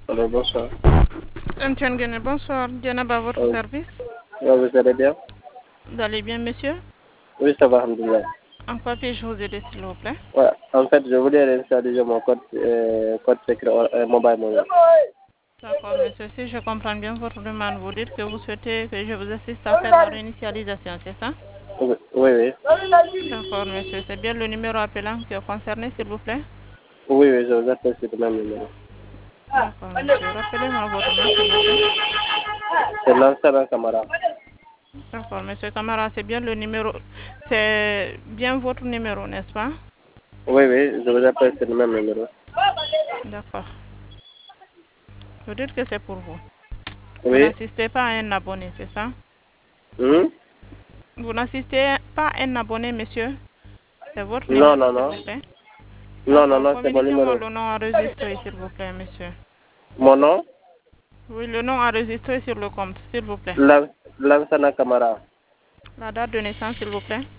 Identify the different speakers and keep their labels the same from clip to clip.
Speaker 1: Alors, bonsoir.
Speaker 2: Ntien bonsoir. Djenaba, votre service.
Speaker 1: Vous allez bien?
Speaker 2: Vous allez bien, monsieur?
Speaker 1: Oui, ça va, alhamdoulilah.
Speaker 2: En quoi puis-je vous aider, s'il vous plaît?
Speaker 1: Ouais, en fait, je voulais réinstaller mon code secret mobile money.
Speaker 2: D'accord, monsieur. Si je comprends bien votre demande, vous dites que vous souhaitez que je vous assiste à faire la réinitialisation, c'est ça?
Speaker 1: Oui, oui.
Speaker 2: D'accord, monsieur. C'est bien le numéro appelant qui est concerné, s'il vous plaît?
Speaker 1: Oui, oui, je vous appelle sur le même numéro.
Speaker 2: D'accord, monsieur. Rappelez-moi votre nom, s'il vous plaît.
Speaker 1: C'est l'ancien camarade.
Speaker 2: D'accord, monsieur Camara, c'est bien le numéro. C'est bien votre numéro, n'est-ce pas?
Speaker 1: Oui, oui, je vous appelle sur le même numéro.
Speaker 2: D'accord. Vous dites que c'est pour vous. Vous
Speaker 1: Oui.
Speaker 2: n'assistez pas à un abonné, c'est ça?
Speaker 1: Hum?
Speaker 2: Vous n'assistez pas à un abonné, monsieur? C'est votre
Speaker 1: Non,
Speaker 2: numéro,
Speaker 1: non,
Speaker 2: s'il
Speaker 1: non.
Speaker 2: vous plaît?
Speaker 1: Non, non,
Speaker 2: D'accord.
Speaker 1: non, c'est mon
Speaker 2: Communiquez-moi
Speaker 1: numéro.
Speaker 2: le nom enregistré, s'il vous plaît, monsieur.
Speaker 1: Mon nom?
Speaker 2: Oui, le nom enregistré sur le compte, s'il vous plaît.
Speaker 1: Lansana Camara.
Speaker 2: La date de naissance, s'il vous plaît.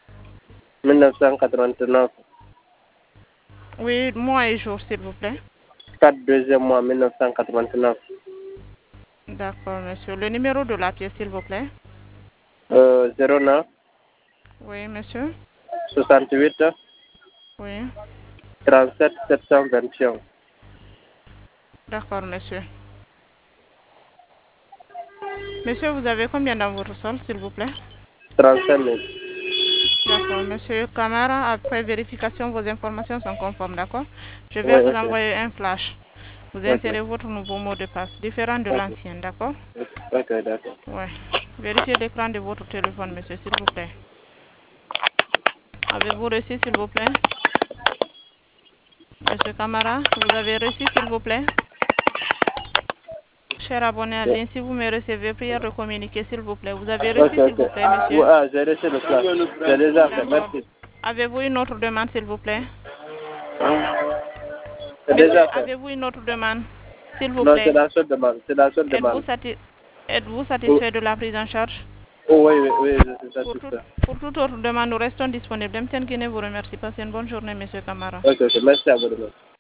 Speaker 1: 1989.
Speaker 2: Oui, mois et jour, s'il vous plaît.
Speaker 1: 4 deuxième mois 1989.
Speaker 2: D'accord, monsieur. Le numéro de la pièce, s'il vous plaît.
Speaker 1: 09
Speaker 2: Oui, monsieur.
Speaker 1: 68
Speaker 2: Oui.
Speaker 1: 37 721.
Speaker 2: D'accord, monsieur. Monsieur, vous avez combien dans votre sol, s'il vous plaît?
Speaker 1: 35 000.
Speaker 2: D'accord, monsieur Camara, après vérification, vos informations sont conformes, d'accord? Je vais
Speaker 1: Oui,
Speaker 2: vous
Speaker 1: ok.
Speaker 2: envoyer un flash. Vous
Speaker 1: Ok.
Speaker 2: insérez votre nouveau mot de passe, différent de
Speaker 1: Ok.
Speaker 2: l'ancien, d'accord?
Speaker 1: Ok, d'accord.
Speaker 2: Oui. Vérifiez l'écran de votre téléphone, monsieur, s'il vous plaît. Avez-vous reçu, s'il vous plaît? Monsieur Camara, vous avez reçu, s'il vous plaît? Cher abonné en ligne, si vous me recevez, priez de communiquer, s'il vous plaît. Vous avez reçu,
Speaker 1: Ok,
Speaker 2: s'il
Speaker 1: ok.
Speaker 2: vous plaît, monsieur?
Speaker 1: Ouais, j'ai reçu le flash. J'ai déjà fait,
Speaker 2: D'accord.
Speaker 1: merci.
Speaker 2: Avez-vous une autre demande, s'il vous plaît?
Speaker 1: C'est
Speaker 2: Monsieur,
Speaker 1: déjà fait.
Speaker 2: avez-vous une autre demande, s'il vous
Speaker 1: Non, c'est
Speaker 2: plaît?
Speaker 1: la seule demande. C'est la seule
Speaker 2: Êtes-vous
Speaker 1: demande. Oh,
Speaker 2: satisfait de la prise en charge?
Speaker 1: oh, oui, oui, oui, je suis
Speaker 2: Pour,
Speaker 1: satisfait.
Speaker 2: pour toute autre demande, nous restons disponibles. Demtienne Guinée vous remercie. Passez une bonne journée, monsieur Camara.
Speaker 1: Ok, ok. Merci à vous.